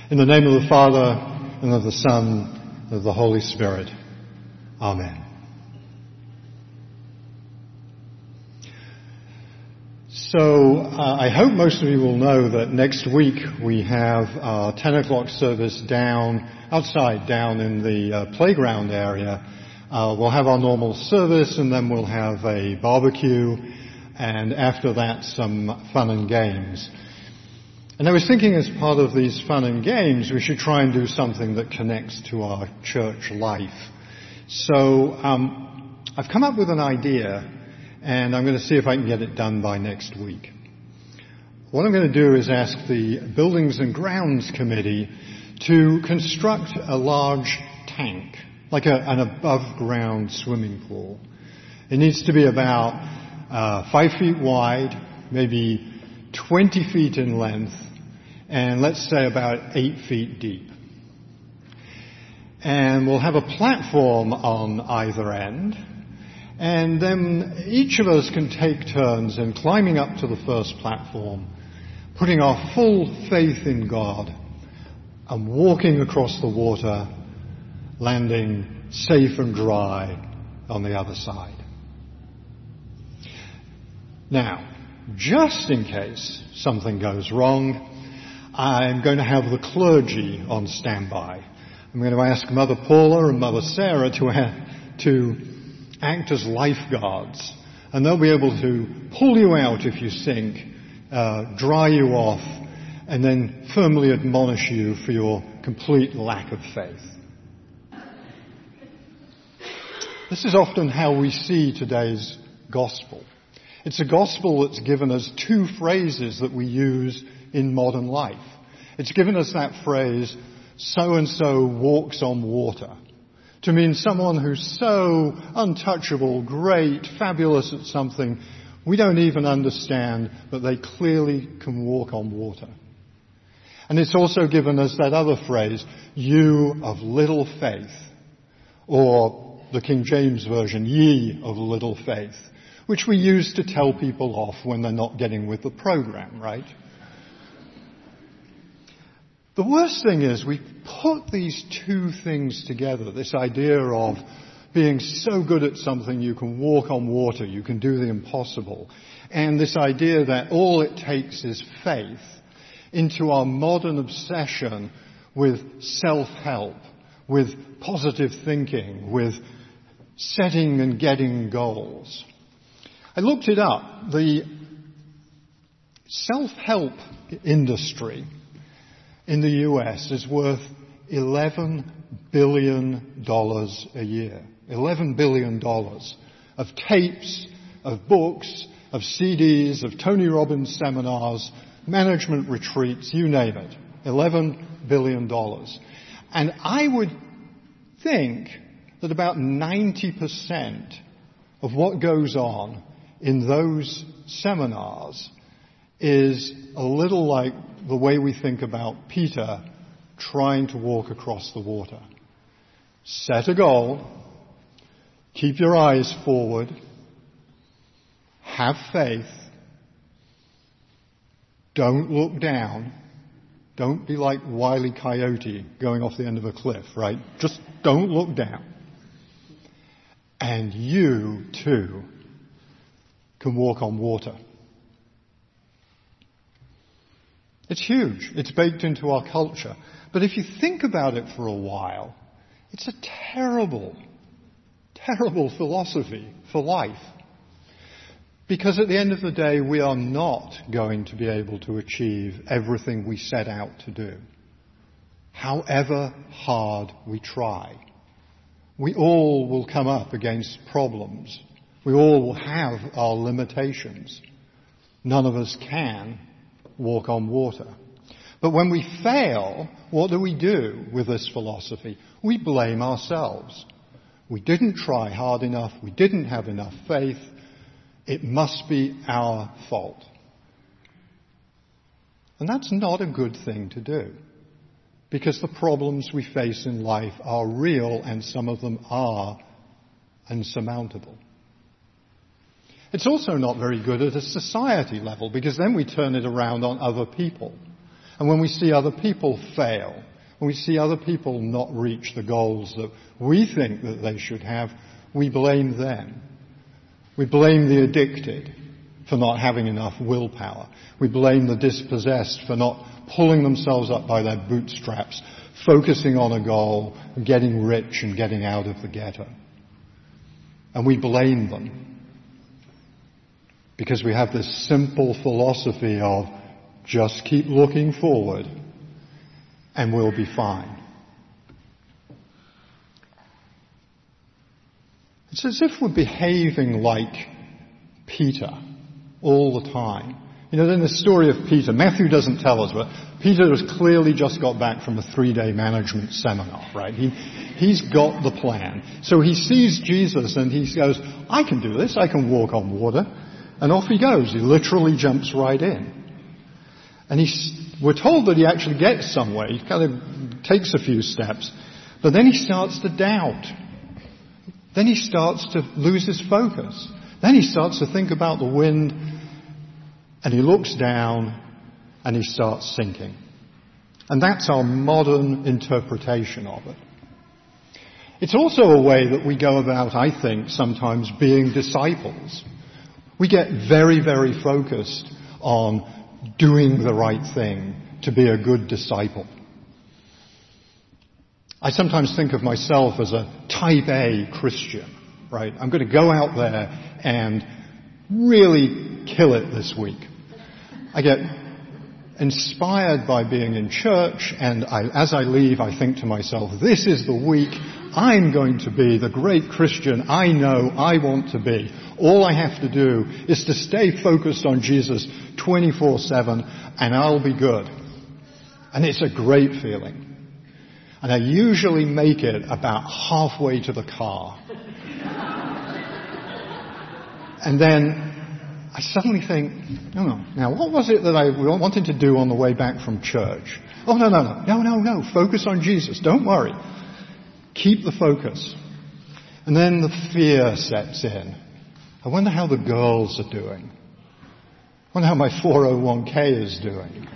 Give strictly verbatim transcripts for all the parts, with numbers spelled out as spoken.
In the name of the Father, and of the Son, and of the Holy Spirit. Amen. So, uh, I hope most of you will know that next week we have our ten o'clock service down, outside, down in the uh, playground area. Uh, we'll have our normal service, and then we'll have a barbecue, and after that some fun and games. And I was thinking, as part of these fun and games, we should try and do something that connects to our church life. So um, I've come up with an idea, and I'm going to see if I can get it done by next week. What I'm going to do is ask the Buildings and Grounds Committee to construct a large tank, like a, an above-ground swimming pool. It needs to be about uh, five feet wide, maybe twenty feet in length, and let's say about eight feet deep. And we'll have a platform on either end, and then each of us can take turns in climbing up to the first platform, putting our full faith in God, and walking across the water, landing safe and dry on the other side. Now, just in case something goes wrong, I'm going to have the clergy on standby. I'm going to ask Mother Paula and Mother Sarah to, ha- to act as lifeguards, and they'll be able to pull you out if you sink, uh, dry you off, and then firmly admonish you for your complete lack of faith. This is often how we see today's gospel. It's a gospel that's given us two phrases that we use in modern life. It's given us that phrase, so-and-so walks on water, to mean someone who's so untouchable, great, fabulous at something, we don't even understand, but they clearly can walk on water. And it's also given us that other phrase, you of little faith, or the King James Version, ye of little faith, which we use to tell people off when they're not getting with the program, right? The worst thing is we put these two things together, this idea of being so good at something you can walk on water, you can do the impossible, and this idea that all it takes is faith, into our modern obsession with self-help, with positive thinking, with setting and getting goals. I looked it up. The self-help industry in the U S is worth eleven billion dollars a year. eleven billion dollars of tapes, of books, of C Ds, of Tony Robbins seminars, management retreats, you name it. eleven billion dollars. And I would think that about ninety percent of what goes on in those seminars is a little like the way we think about Peter trying to walk across the water. Set a goal, keep your eyes forward, have faith, don't look down, don't be like Wile E. Coyote going off the end of a cliff, right? Just don't look down. And you, too, can walk on water. It's huge. It's baked into our culture. But if you think about it for a while, it's a terrible, terrible philosophy for life. Because at the end of the day, we are not going to be able to achieve everything we set out to do, however hard we try. We all will come up against problems. We all will have our limitations. None of us can walk on water. But when we fail, what do we do with this philosophy? We blame ourselves. We didn't try hard enough. We didn't have enough faith. It must be our fault. And that's not a good thing to do, because the problems we face in life are real, and some of them are insurmountable. It's also not very good at a society level, because then we turn it around on other people. And when we see other people fail, when we see other people not reach the goals that we think that they should have, we blame them. We blame the addicted for not having enough willpower. We blame the dispossessed for not pulling themselves up by their bootstraps, focusing on a goal, getting rich and getting out of the ghetto. And we blame them because we have this simple philosophy of just keep looking forward and we'll be fine. It's as if we're behaving like Peter all the time. You know, in the story of Peter, Matthew doesn't tell us, but Peter has clearly just got back from a three-day management seminar, right? He, he's got the plan. So he sees Jesus and he goes, I can do this, I can walk on water. And off he goes. He literally jumps right in. And he's, we're told that he actually gets somewhere. He kind of takes a few steps. But then he starts to doubt. Then he starts to lose his focus. Then he starts to think about the wind. And he looks down and he starts sinking. And that's our modern interpretation of it. It's also a way that we go about, I think, sometimes being disciples. We get very, very focused on doing the right thing to be a good disciple. I sometimes think of myself as a type A Christian, right? I'm going to go out there and really kill it this week. I get inspired by being in church, and I, as I leave, I think to myself, this is the week I'm going to be the great Christian I know I want to be. All I have to do is to stay focused on Jesus twenty-four seven, and I'll be good. And it's a great feeling. And I usually make it about halfway to the car. And then I suddenly think, no, no, now what was it that I wanted to do on the way back from church? Oh, no, no, no, no, no, no, focus on Jesus, don't worry. Keep the focus. And then the fear sets in. I wonder how the girls are doing. I wonder how my four oh one k is doing.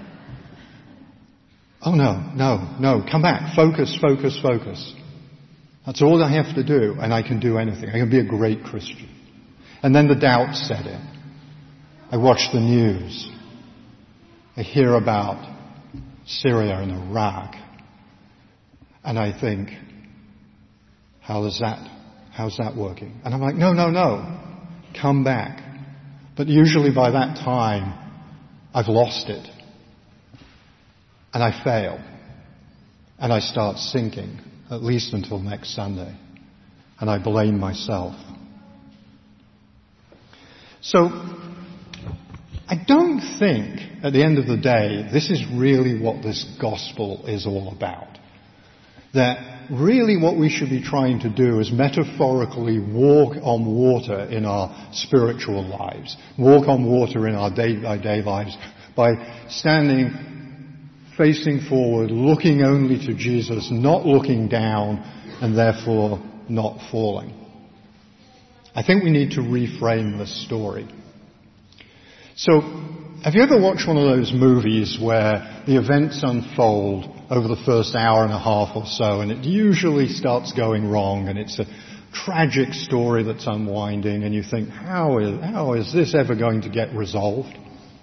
Oh no, no, no, come back, focus, focus, focus. That's all I have to do, and I can do anything. I can be a great Christian. And then the doubts set in. I watch the news. I hear about Syria and Iraq. And I think, how is that, how's that working? And I'm like, no, no, no, come back. But usually by that time, I've lost it. And I fail. And I start sinking, at least until next Sunday. And I blame myself. So, I don't think, at the end of the day, this is really what this gospel is all about. That really what we should be trying to do is metaphorically walk on water in our spiritual lives. Walk on water in our day-by-day lives by standing, facing forward, looking only to Jesus, not looking down, and therefore not falling. I think we need to reframe this story. So, have you ever watched one of those movies where the events unfold over the first hour and a half or so, and it usually starts going wrong, and it's a tragic story that's unwinding, and you think, how is, how is this ever going to get resolved?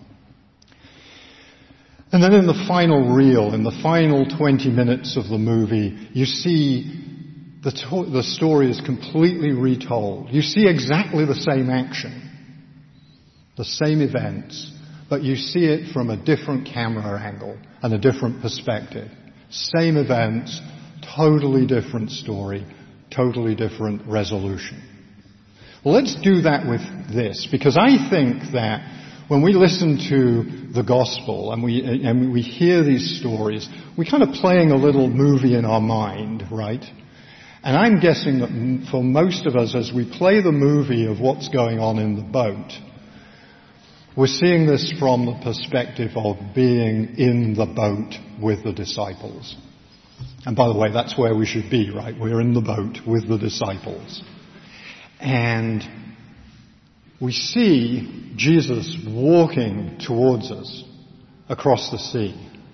And then in the final reel, in the final twenty minutes of the movie, you see the, to- the story is completely retold. You see exactly the same action. The same events, but you see it from a different camera angle and a different perspective. Same events, totally different story, totally different resolution. Well, let's do that with this, because I think that when we listen to the gospel and we, and we hear these stories, we're kind of playing a little movie in our mind, right? And I'm guessing that for most of us, as we play the movie of what's going on in the boat, we're seeing this from the perspective of being in the boat with the disciples. And by the way, that's where we should be, right? We're in the boat with the disciples. And we see Jesus walking towards us across the sea.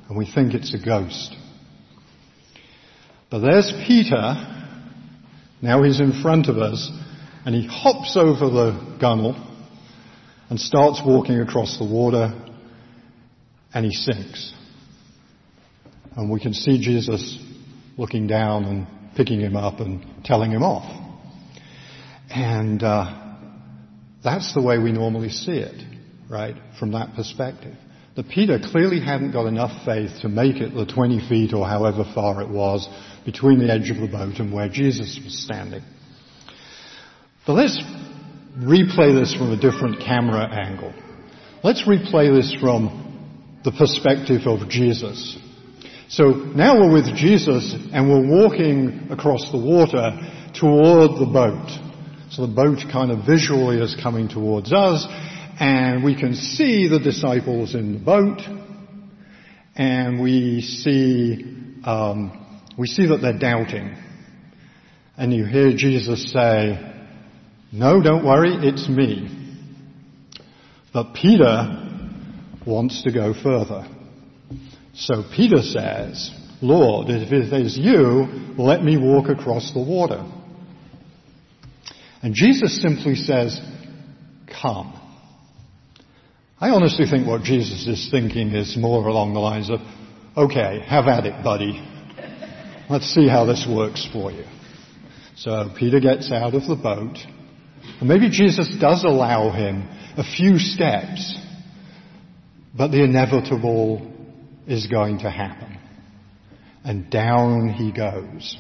and we think it's a ghost. But there's Peter. Now he's in front of us, and he hops over the gunwale and starts walking across the water, and he sinks. And we can see Jesus looking down and picking him up and telling him off. And uh, that's the way we normally see it, right, from that perspective. That Peter clearly hadn't got enough faith to make it the twenty feet or however far it was between the edge of the boat and where Jesus was standing. But let's replay this from a different camera angle. Let's replay this from the perspective of Jesus. So now we're with Jesus and we're walking across the water toward the boat. So the boat kind of visually is coming towards us, and we can see the disciples in the boat, and we see um, we see that they're doubting. And you hear Jesus say, "No, don't worry, it's me." But Peter wants to go further. So Peter says, "Lord, if it is you, let me walk across the water." And Jesus simply says, "Come." I honestly think what Jesus is thinking is more along the lines of, "Okay, have at it, buddy. Let's see how this works for you." So Peter gets out of the boat, and maybe Jesus does allow him a few steps, but the inevitable is going to happen. And down he goes.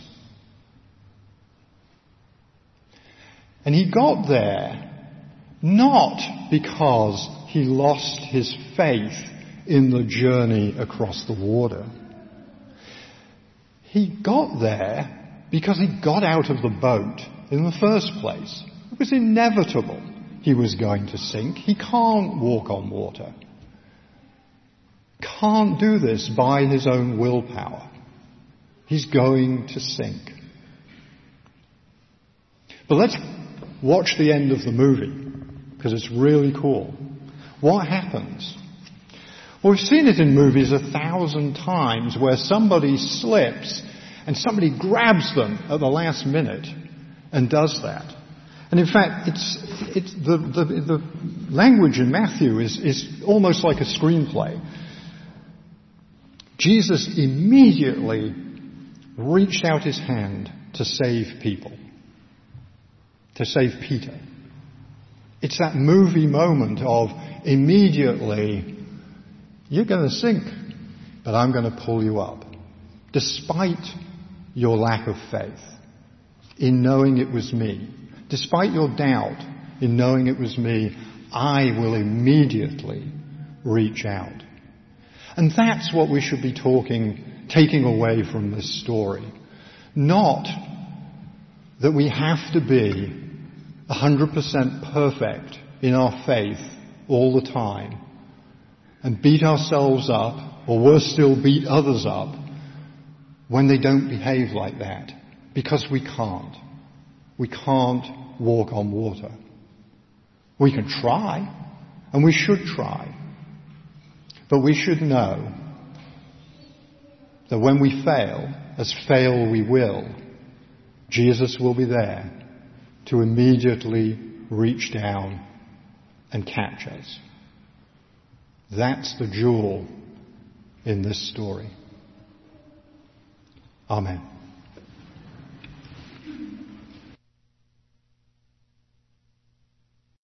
And he got there not because he lost his faith in the journey across the water. He got there because he got out of the boat in the first place. It was inevitable he was going to sink. He can't walk on water. Can't do this by his own willpower. He's going to sink. But let's watch the end of the movie, because it's really cool. What happens? Well, we've seen it in movies a thousand times where somebody slips and somebody grabs them at the last minute and does that. And in fact, it's, it's the, the, the language in Matthew is, is almost like a screenplay. Jesus immediately reached out his hand to save people, to save Peter. It's that movie moment of immediately, you're going to sink, but I'm going to pull you up. Despite your lack of faith in knowing it was me, despite your doubt in knowing it was me, I will immediately reach out. And that's what we should be talking, taking away from this story. Not that we have to be one hundred percent perfect in our faith all the time and beat ourselves up, or worse still, beat others up when they don't behave like that. Because we can't. We can't walk on water. We can try, and we should try. But we should know that when we fail, as fail we will, Jesus will be there to immediately reach down and catch us. That's the jewel in this story. Amen.